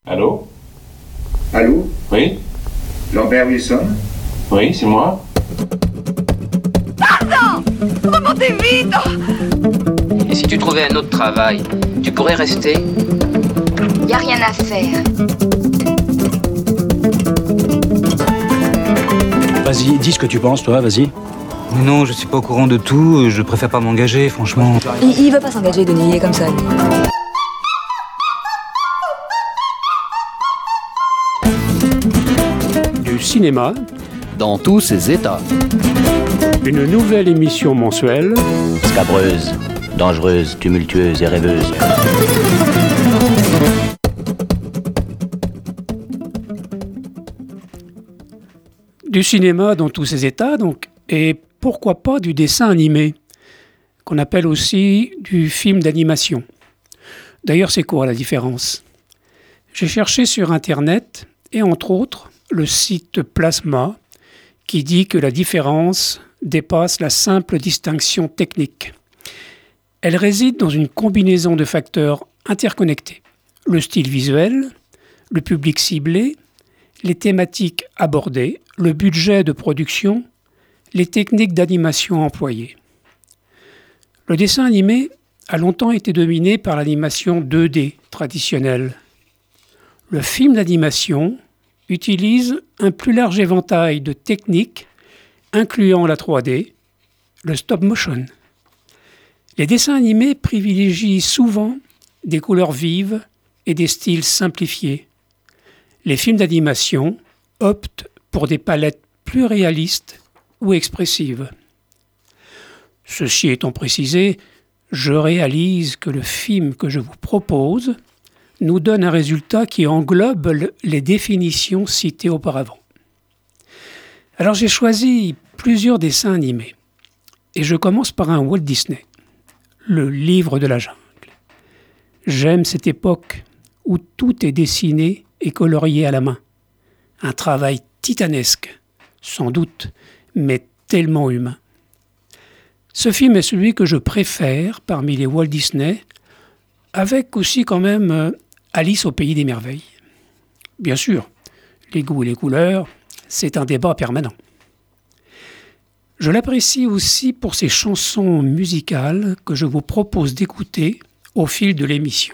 Allô? Allô? Oui? Lambert Wilson? Oui, c'est moi. Pardon! Remontez vite! Et si tu trouvais un autre travail, tu pourrais rester? Y a rien à faire. Vas-y, dis ce que tu penses, toi, vas-y. Non, je suis pas au courant de tout, je préfère pas m'engager, franchement. Il veut pas s'engager, Denis, il est comme ça, lui. Du cinéma, dans tous ses états. Une nouvelle émission mensuelle. Scabreuse, dangereuse, tumultueuse et rêveuse. Du cinéma dans tous ses états, donc, et pourquoi pas du dessin animé, qu'on appelle aussi du film d'animation. D'ailleurs, c'est quoi la différence? J'ai cherché sur Internet, et entre autres, le site Plasma, qui dit que la différence dépasse la simple distinction technique. Elle réside dans une combinaison de facteurs interconnectés. Le style visuel, le public ciblé, les thématiques abordées, le budget de production, les techniques d'animation employées. Le dessin animé a longtemps été dominé par l'animation 2D traditionnelle. Le film d'animation utilise un plus large éventail de techniques, incluant la 3D, le stop motion. Les dessins animés privilégient souvent des couleurs vives et des styles simplifiés. Les films d'animation optent pour des palettes plus réalistes ou expressives. Ceci étant précisé, je réalise que le film que je vous propose nous donne un résultat qui englobe les définitions citées auparavant. Alors j'ai choisi plusieurs dessins animés et je commence par un Walt Disney, le livre de la jungle. J'aime cette époque où tout est dessiné et colorié à la main. Un travail titanesque, sans doute, mais tellement humain. Ce film est celui que je préfère parmi les Walt Disney, avec aussi quand même Alice au pays des merveilles. Bien sûr, les goûts et les couleurs, c'est un débat permanent. Je l'apprécie aussi pour ses chansons musicales que je vous propose d'écouter au fil de l'émission.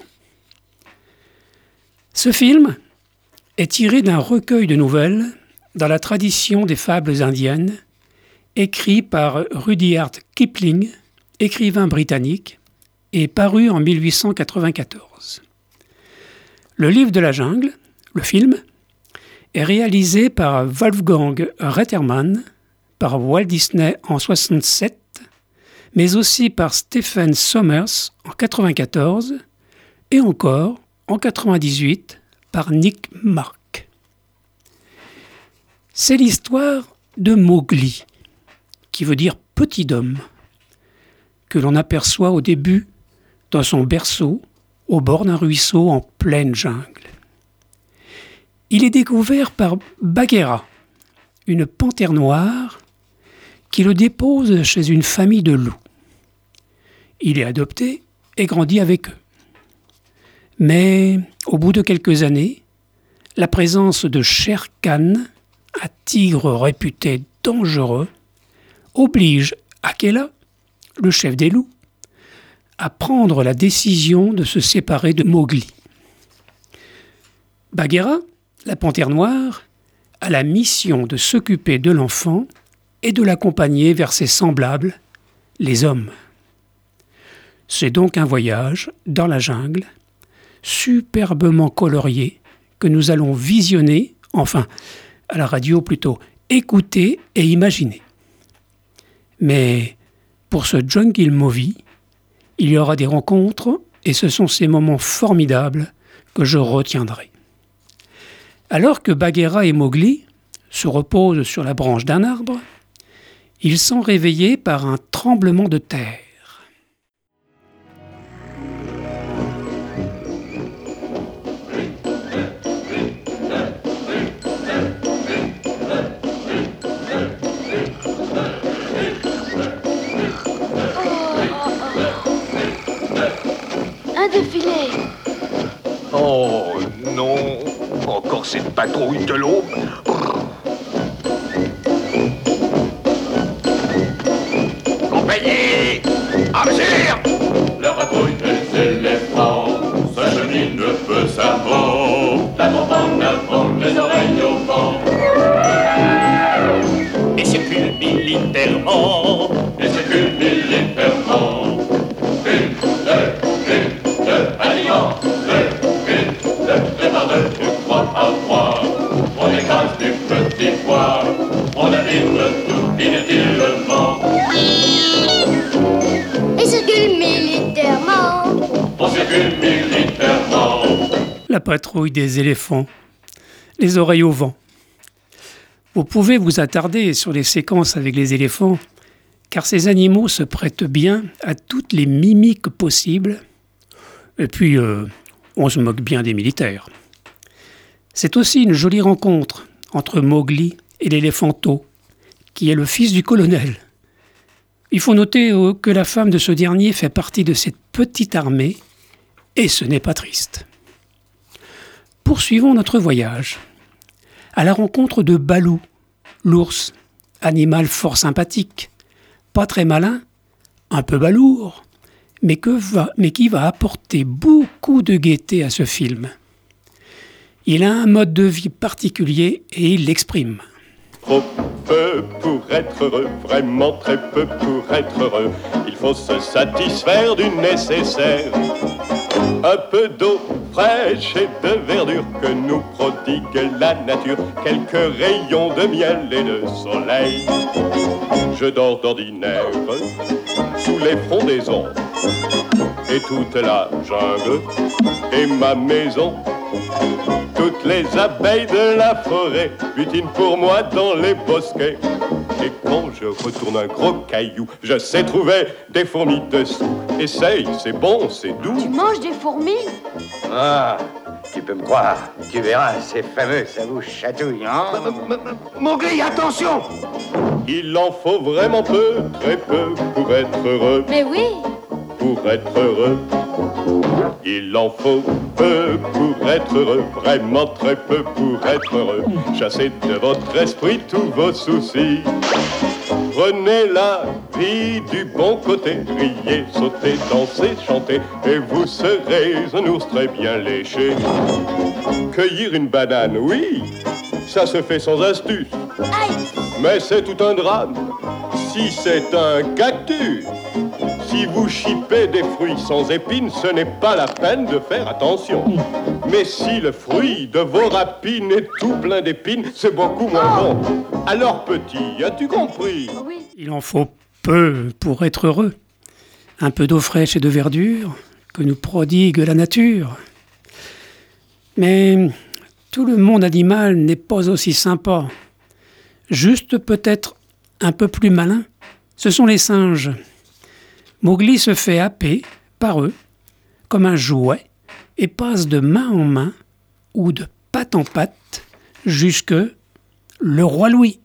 Ce film est tiré d'un recueil de nouvelles dans la tradition des fables indiennes, écrit par Rudyard Kipling, écrivain britannique, et paru en 1894. Le livre de la jungle, le film, est réalisé par Wolfgang Reitermann, par Walt Disney en 1967, mais aussi par Stephen Sommers en 1994 et encore en 1998 par Nick Mark. C'est l'histoire de Mowgli, qui veut dire petit homme, que l'on aperçoit au début dans son berceau au bord d'un ruisseau en pleine jungle. Il est découvert par Bagheera, une panthère noire qui le dépose chez une famille de loups. Il est adopté et grandit avec eux. Mais au bout de quelques années, la présence de Shere Khan, un tigre réputé dangereux, oblige Akela, le chef des loups, à prendre la décision de se séparer de Mowgli. Bagheera, la panthère noire, a la mission de s'occuper de l'enfant et de l'accompagner vers ses semblables, les hommes. C'est donc un voyage dans la jungle, superbement colorié, que nous allons visionner, enfin, à la radio plutôt, écouter et imaginer. Mais pour ce Jungle Movie, il y aura des rencontres et ce sont ces moments formidables que je retiendrai. Alors que Bagheera et Mowgli se reposent sur la branche d'un arbre, ils sont réveillés par un tremblement de terre. Un défilé. Oh, non, encore cette patrouille de l'aube. Compagnie, à mesure. La patrouille des éléphants s'achemine peu savant. La bombe en avant, les oreilles au vent. Et circule militairement. Et circule militairement. Une, alliance. Deux par deux, trois par trois. On écrase du petit pois. On abîme tout inutilement. Et circule militairement. On circule militairement. La patrouille des éléphants, les oreilles au vent. Vous pouvez vous attarder sur les séquences avec les éléphants, car ces animaux se prêtent bien à toutes les mimiques possibles. Et puis, on se moque bien des militaires. C'est aussi une jolie rencontre entre Mowgli et l'éléphanto, qui est le fils du colonel. Il faut noter que la femme de ce dernier fait partie de cette petite armée, et ce n'est pas triste. Poursuivons notre voyage, à la rencontre de Balou, l'ours, animal fort sympathique, pas très malin, un peu balourd, mais qui va apporter beaucoup de gaieté à ce film. Il a un mode de vie particulier et il l'exprime. Trop peu pour être heureux, vraiment très peu pour être heureux. Il faut se satisfaire du nécessaire. Un peu d'eau fraîche et de verdure que nous prodigue la nature. Quelques rayons de miel et de soleil. Je dors d'ordinaire sous les frondaisons. Et toute la jungle est ma maison. Toutes les abeilles de la forêt butinent pour moi dans les bosquets. Et quand je retourne un gros caillou, je sais trouver des fourmis dessous. Essaye, c'est bon, c'est doux. Tu manges des fourmis? Ah, tu peux me croire, tu verras, c'est fameux, ça vous chatouille, hein? Mowgli, attention! Il en faut vraiment peu, très peu pour être heureux. Mais oui! Pour être heureux. Il en faut peu pour être heureux, vraiment très peu pour être heureux. Chassez de votre esprit tous vos soucis. Prenez la vie du bon côté, riez, sautez, dansez, chantez, et vous serez un ours très bien léché. Cueillir une banane, oui, ça se fait sans astuce. Mais c'est tout un drame si c'est un cactus. Si vous chipez des fruits sans épines, ce n'est pas la peine de faire attention. Mais si le fruit de vos rapines est tout plein d'épines, c'est beaucoup moins bon. Alors petit, as-tu compris? Il en faut peu pour être heureux. Un peu d'eau fraîche et de verdure que nous prodigue la nature. Mais tout le monde animal n'est pas aussi sympa. Juste peut-être un peu plus malin. Ce sont les singes. Mowgli se fait happer par eux comme un jouet et passe de main en main ou de patte en patte jusque le roi Louis.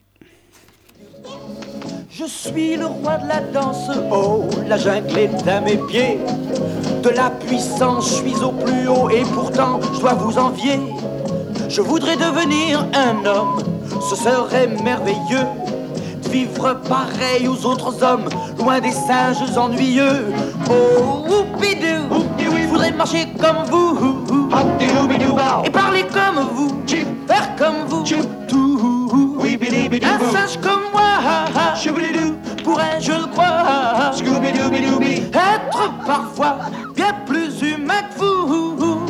Je suis le roi de la danse, oh, la jungle est à mes pieds. De la puissance, je suis au plus haut et pourtant je dois vous envier. Je voudrais devenir un homme, ce serait merveilleux. Vivre pareil aux autres hommes, loin des singes ennuyeux. Oh, oupidou, je voudrais marcher comme vous, et parler comme vous, faire comme vous, tout. Un singe comme moi, pourrais, je le crois, être parfois bien plus humain que vous.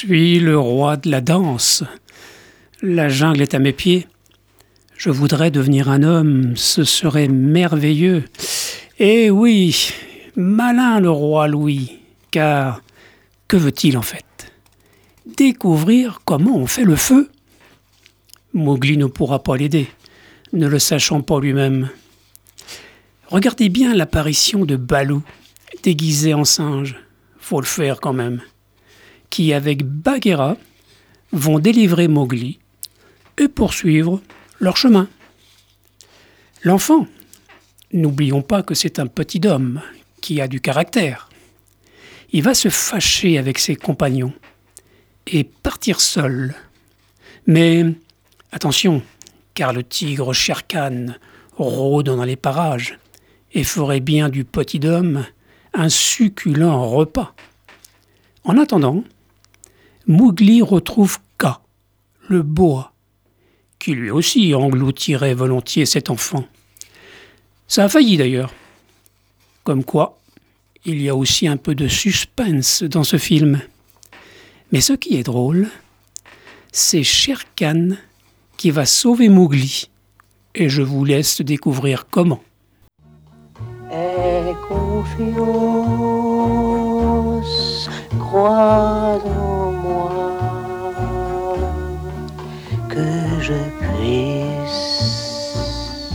suis le roi de la danse. La jungle est à mes pieds. Je voudrais devenir un homme, ce serait merveilleux. Eh oui, malin le roi Louis, car que veut-il en fait ? Découvrir comment on fait le feu. Mowgli ne pourra pas l'aider, ne le sachant pas lui-même. Regardez bien l'apparition de Baloo, déguisé en singe, faut le faire quand même, qui avec Bagheera vont délivrer Mowgli et poursuivre leur chemin. L'enfant, n'oublions pas que c'est un petit homme qui a du caractère. Il va se fâcher avec ses compagnons et partir seul. Mais attention, car le tigre Shere Khan rôde dans les parages et ferait bien du petit homme un succulent repas. En attendant, Mowgli retrouve Kaa, le boa, qui lui aussi engloutirait volontiers cet enfant. Ça a failli d'ailleurs. Comme quoi, il y a aussi un peu de suspense dans ce film. Mais ce qui est drôle, c'est Shere Khan qui va sauver Mowgli. Et je vous laisse découvrir comment. Aie confiance, crois en moi, que je puisse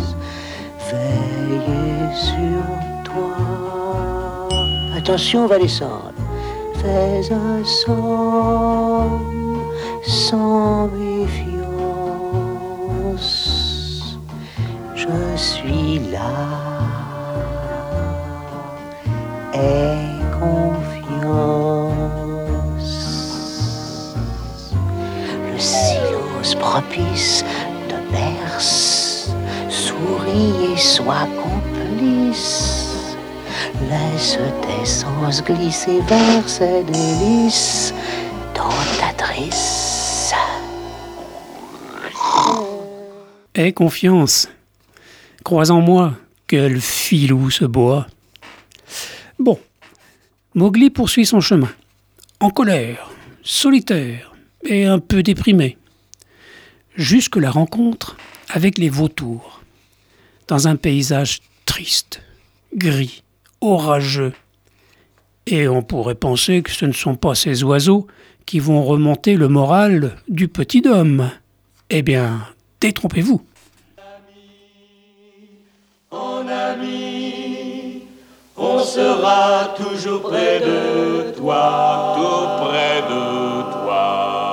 veiller sur toi. Attention, on va descendre. Fais un somme sans méfiance. Je suis là. Aie confiance. Le silence propice te berce. Souris et sois complice. Laisse tes sens glisser vers ces délices dont t'adresse. Aie confiance. Crois en moi, quel filou ce boa. Bon, Mowgli poursuit son chemin, en colère, solitaire et un peu déprimé, jusque la rencontre avec les vautours, dans un paysage triste, gris, orageux. Et on pourrait penser que ce ne sont pas ces oiseaux qui vont remonter le moral du petit homme. Eh bien, détrompez-vous. Mon ami, on sera toujours près de toi, tout près de toi.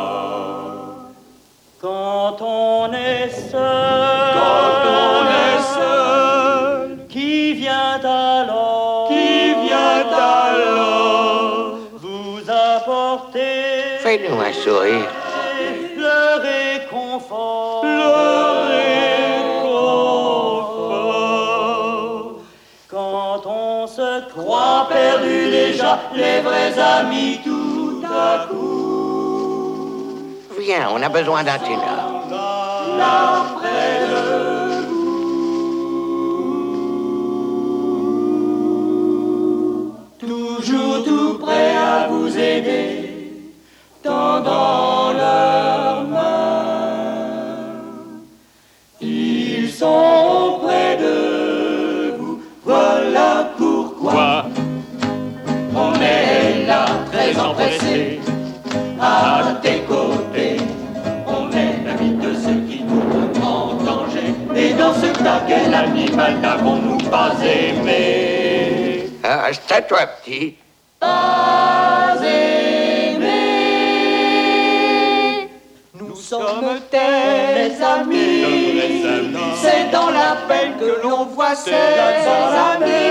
Quand on est seul, qui vient alors vous apporter Fais-nous un sourire. le réconfort, quand on se croit perdu déjà, les vrais amis tout à coup. Viens, on a besoin d'un ténor. Là près de toujours tout prêt à vous aider, tendant leurs mains. Ils sont près de vous, voilà pourquoi on est là, très empressé, à tes côtés. On est l'ami de ceux qui nous mettent en danger. Et dans ce cas, quel animal n'avons-nous pas aimé? Ah, c'est à toi, petit. Pas aimé. Nous sommes tes amis. C'est dans la peine que l'on voit ses amis.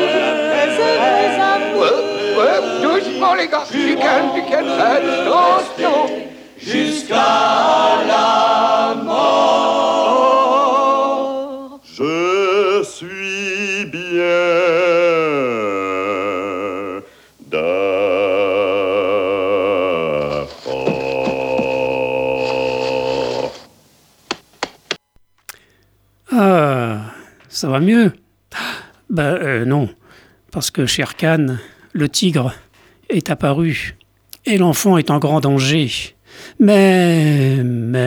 Doucement, les gars. Du calme, attention. Jusqu'à la mort. Je suis bien d'accord. Ah, ça va mieux. Non, parce que Shere Khan, le tigre, est apparu et l'enfant est en grand danger. Mais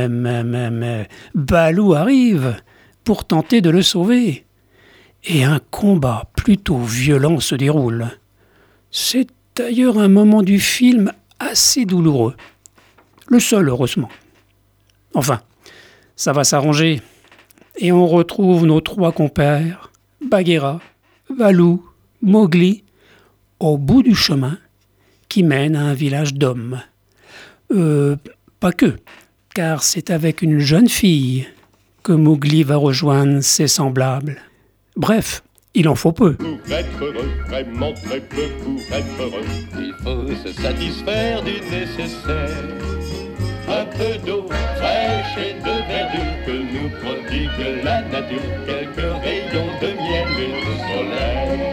Balou arrive pour tenter de le sauver. Et un combat plutôt violent se déroule. C'est d'ailleurs un moment du film assez douloureux. Le seul, heureusement. Enfin, ça va s'arranger. Et on retrouve nos 3 compères, Bagheera, Balou, Mowgli, au bout du chemin qui mène à un village d'hommes. Pas que, car c'est avec une jeune fille que Mowgli va rejoindre ses semblables. Bref, il en faut peu. Pour être heureux, vraiment très peu pour être heureux, il faut se satisfaire du nécessaire. Un peu d'eau fraîche et de verdure que nous prodigue la nature, quelques rayons de miel et de soleil.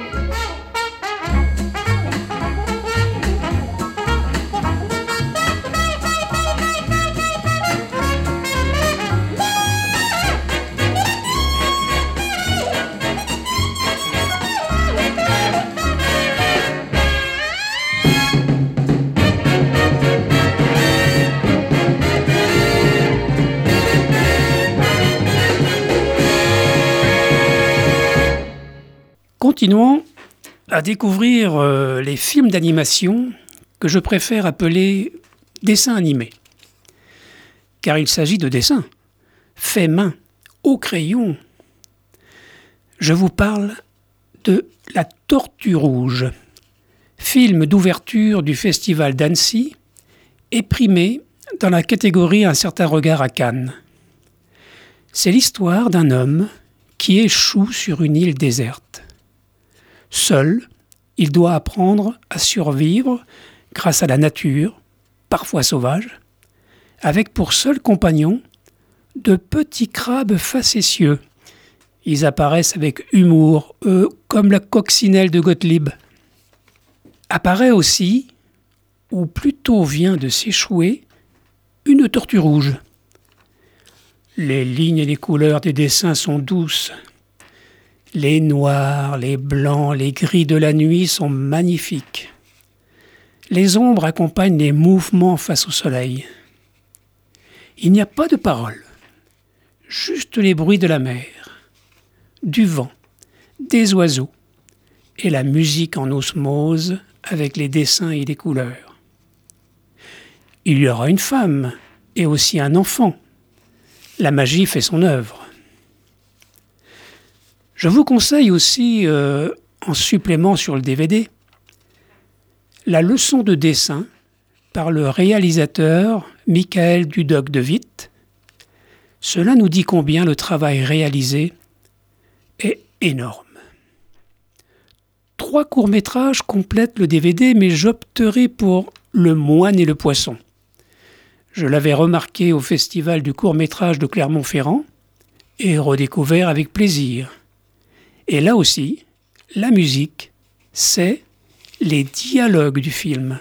Continuons à découvrir les films d'animation que je préfère appeler dessins animés. Car il s'agit de dessins, faits main, au crayon. Je vous parle de La Tortue Rouge, film d'ouverture du Festival d'Annecy et primé dans la catégorie Un certain regard à Cannes. C'est l'histoire d'un homme qui échoue sur une île déserte. Seul, il doit apprendre à survivre grâce à la nature, parfois sauvage, avec pour seul compagnon de petits crabes facétieux. Ils apparaissent avec humour, comme la coccinelle de Gottlieb. Apparaît aussi, ou plutôt vient de s'échouer, une tortue rouge. Les lignes et les couleurs des dessins sont douces. Les noirs, les blancs, les gris de la nuit sont magnifiques. Les ombres accompagnent les mouvements face au soleil. Il n'y a pas de paroles, juste les bruits de la mer, du vent, des oiseaux et la musique en osmose avec les dessins et les couleurs. Il y aura une femme et aussi un enfant. La magie fait son œuvre. Je vous conseille aussi, en supplément sur le DVD, la leçon de dessin par le réalisateur Michael Dudok de Witt. Cela nous dit combien le travail réalisé est énorme. 3 courts-métrages complètent le DVD, mais j'opterai pour Le Moine et le Poisson. Je l'avais remarqué au Festival du court-métrage de Clermont-Ferrand et redécouvert avec plaisir. Et là aussi, la musique, c'est les dialogues du film.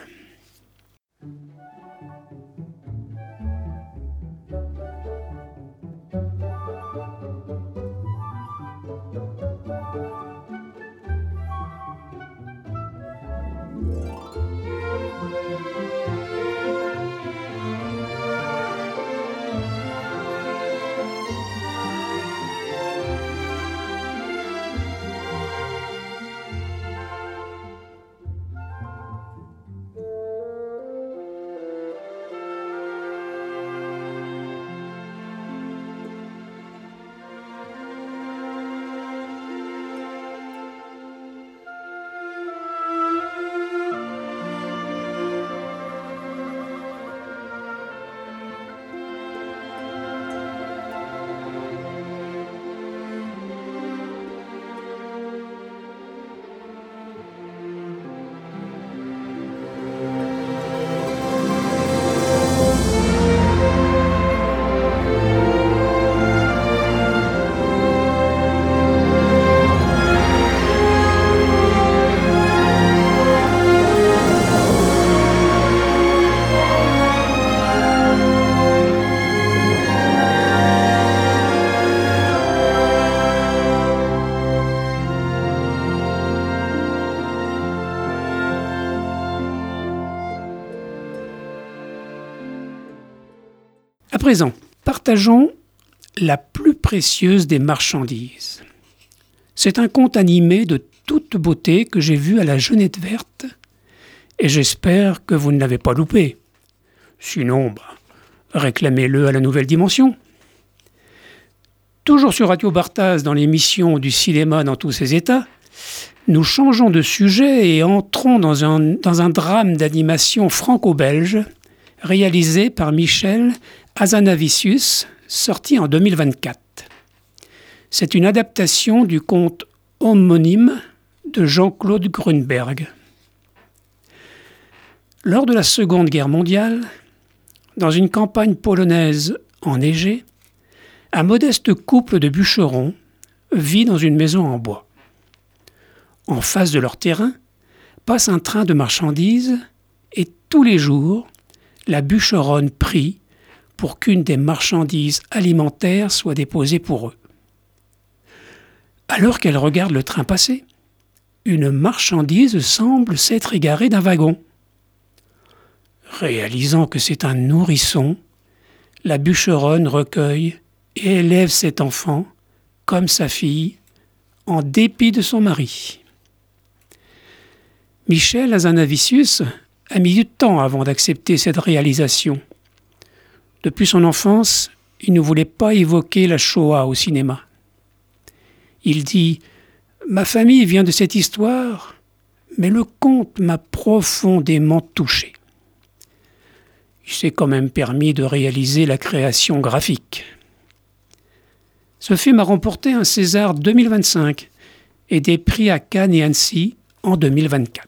présent, partageons la plus précieuse des marchandises. C'est un conte animé de toute beauté que j'ai vu à la Jeunette Verte et j'espère que vous ne l'avez pas loupé. Sinon, réclamez-le à la Nouvelle Dimension. Toujours sur Radio Barthaz dans l'émission du cinéma dans tous ses états, nous changeons de sujet et entrons dans un drame d'animation franco-belge réalisé par Michel Hazanavicius, sorti en 2024. C'est une adaptation du conte homonyme de Jean-Claude Grunberg. Lors de la Seconde Guerre mondiale, dans une campagne polonaise enneigée, un modeste couple de bûcherons vit dans une maison en bois. En face de leur terrain passe un train de marchandises et tous les jours, la bûcheronne prie pour qu'une des marchandises alimentaires soit déposée pour eux. Alors qu'elle regarde le train passer, une marchandise semble s'être égarée d'un wagon. Réalisant que c'est un nourrisson, la bûcheronne recueille et élève cet enfant comme sa fille, en dépit de son mari. Michel Hazanavicius a mis du temps avant d'accepter cette réalisation. Depuis son enfance, il ne voulait pas évoquer la Shoah au cinéma. Il dit « Ma famille vient de cette histoire, mais le conte m'a profondément touché. » Il s'est quand même permis de réaliser la création graphique. Ce film a remporté un César 2025 et des prix à Cannes et Annecy en 2024.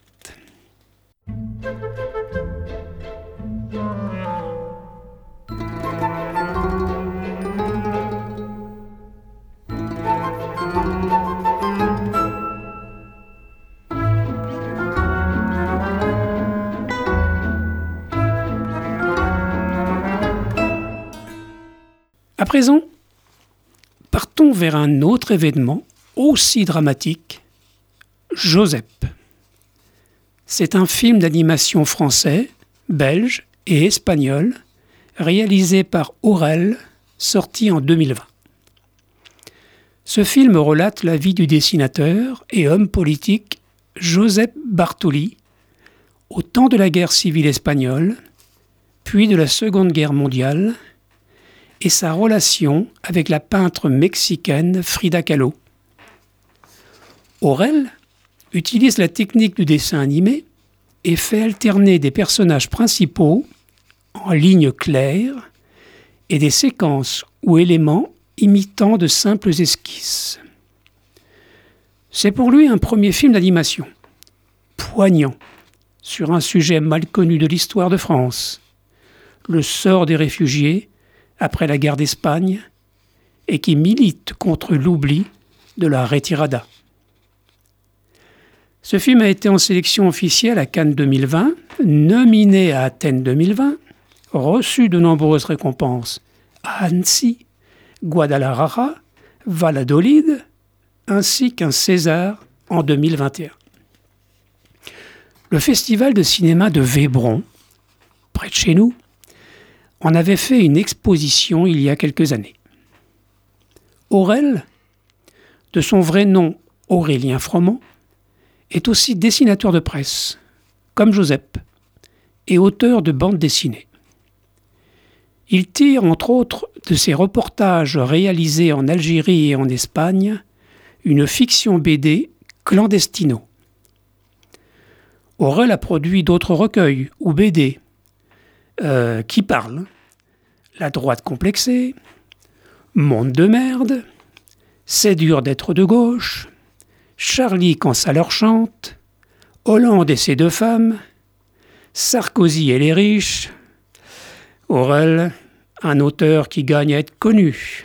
À présent, partons vers un autre événement aussi dramatique, Joseph. C'est un film d'animation français, belge et espagnol, réalisé par Aurel, sorti en 2020. Ce film relate la vie du dessinateur et homme politique Josep Bartoli au temps de la guerre civile espagnole, puis de la Seconde Guerre mondiale, et sa relation avec la peintre mexicaine Frida Kahlo. Aurel utilise la technique du dessin animé et fait alterner des personnages principaux en lignes claires et des séquences ou éléments imitant de simples esquisses. C'est pour lui un premier film d'animation, poignant, sur un sujet mal connu de l'histoire de France, le sort des réfugiés après la guerre d'Espagne, et qui milite contre l'oubli de la retirada. Ce film a été en sélection officielle à Cannes 2020, nominé à Athènes 2020, reçu de nombreuses récompenses à Annecy, Guadalajara, Valladolid, ainsi qu'un César en 2021. Le festival de cinéma de Vébron, près de chez nous, en avait fait une exposition il y a quelques années. Aurel, de son vrai nom Aurélien Froment, est aussi dessinateur de presse, comme Joseph, et auteur de bandes dessinées. Il tire, entre autres, de ses reportages réalisés en Algérie et en Espagne, une fiction BD clandestino. Aurel a produit d'autres recueils ou BD qui parlent, La droite complexée, Monde de merde, C'est dur d'être de gauche, Charlie quand ça leur chante, Hollande et ses deux femmes, Sarkozy et les riches. Aurel, un auteur qui gagne à être connu.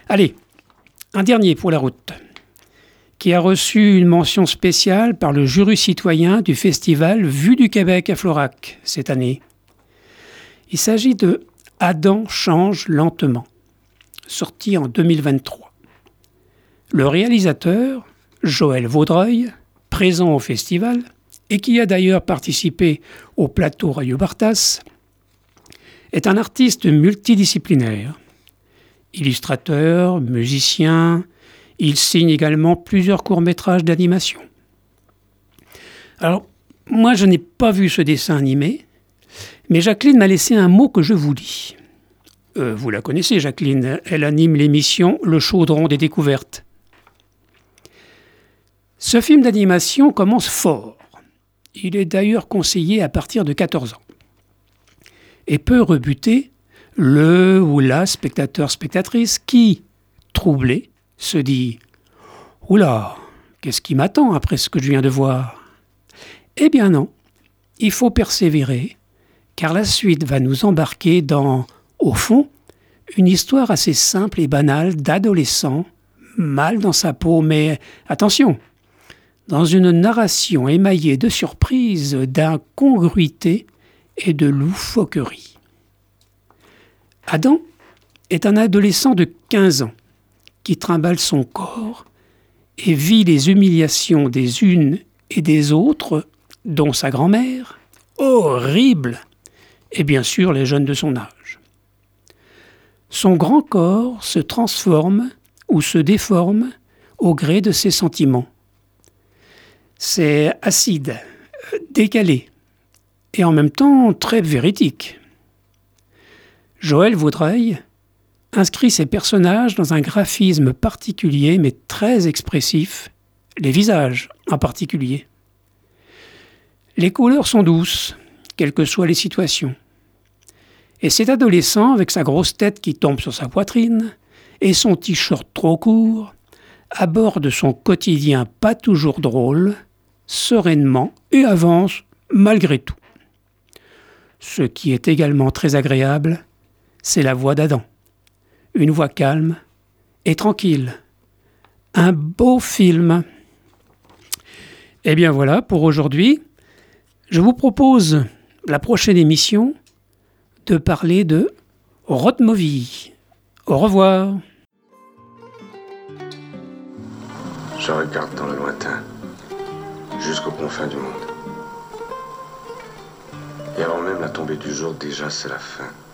Allez, un dernier pour la route, qui a reçu une mention spéciale par le jury citoyen du festival Vue du Québec à Florac cette année. Il s'agit de Adam change lentement, sorti en 2023. Le réalisateur, Joël Vaudreuil, présent au festival, et qui a d'ailleurs participé au plateau Radio Bartas, est un artiste multidisciplinaire. Illustrateur, musicien, il signe également plusieurs courts-métrages d'animation. Alors, moi je n'ai pas vu ce dessin animé, mais Jacqueline m'a laissé un mot que je vous lis. Vous la connaissez, Jacqueline, elle anime l'émission Le Chaudron des Découvertes. Ce film d'animation commence fort. Il est d'ailleurs conseillé à partir de 14 ans. Et peut rebuter le ou la spectateur-spectatrice qui, troublé, se dit « Oula, qu'est-ce qui m'attend après ce que je viens de voir ?» Eh bien non, il faut persévérer, car la suite va nous embarquer dans, au fond, une histoire assez simple et banale d'adolescent, mal dans sa peau, mais attention, dans une narration émaillée de surprises, d'incongruités et de loufoqueries. Adam est un adolescent de 15 ans qui trimballe son corps et vit les humiliations des unes et des autres, dont sa grand-mère, horrible, et bien sûr les jeunes de son âge. Son grand corps se transforme ou se déforme au gré de ses sentiments. C'est acide, décalé, et en même temps très véridique. Joël Vaudreuil inscrit ses personnages dans un graphisme particulier mais très expressif, les visages en particulier. Les couleurs sont douces, quelles que soient les situations. Et cet adolescent, avec sa grosse tête qui tombe sur sa poitrine et son t-shirt trop court, aborde son quotidien pas toujours drôle, sereinement et avance malgré tout. Ce qui est également très agréable, c'est la voix d'Adam. Une voix calme et tranquille. Un beau film. Eh bien voilà pour aujourd'hui. Je vous propose la prochaine émission de parler de road movie. Au revoir. Je regarde dans le lointain, jusqu'aux confins du monde. Et avant même la tombée du jour, déjà c'est la fin.